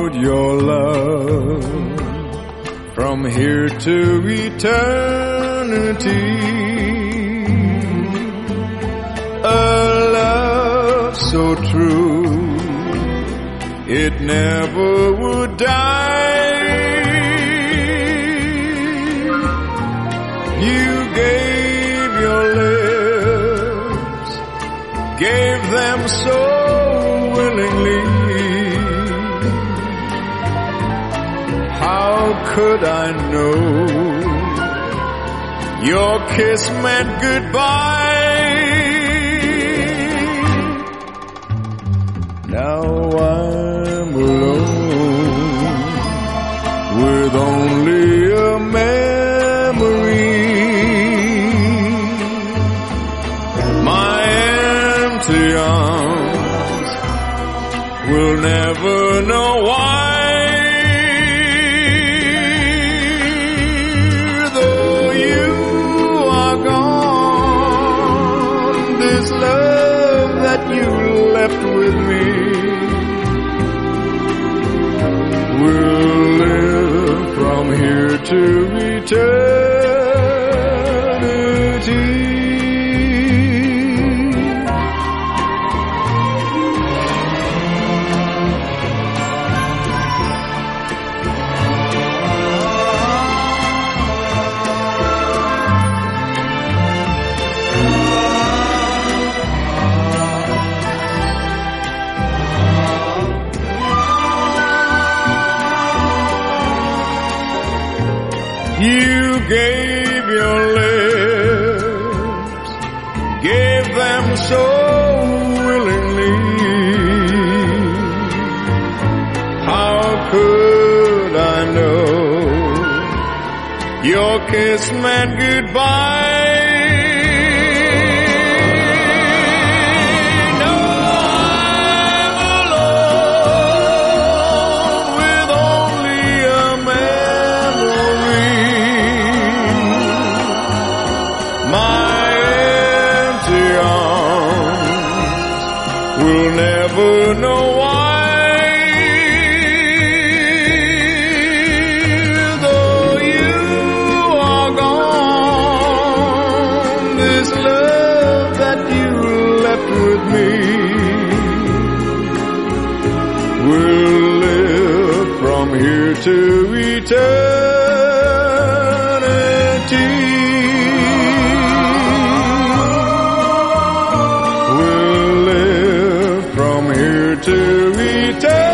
about your love from here to eternity. A love so true, it never would die. You gave your lips, gave them so willingly. How could I know your kiss meant goodbye? Now I'm alone with only a memory. My empty arms will never know why. Though you are gone, this love that you left with me will live from here to eternity. You gave your lips, gave them so willingly. How could I know your kiss meant goodbye? We'll never know why. Though you are gone, this love that you left with me will live from here to eternity. To eternity.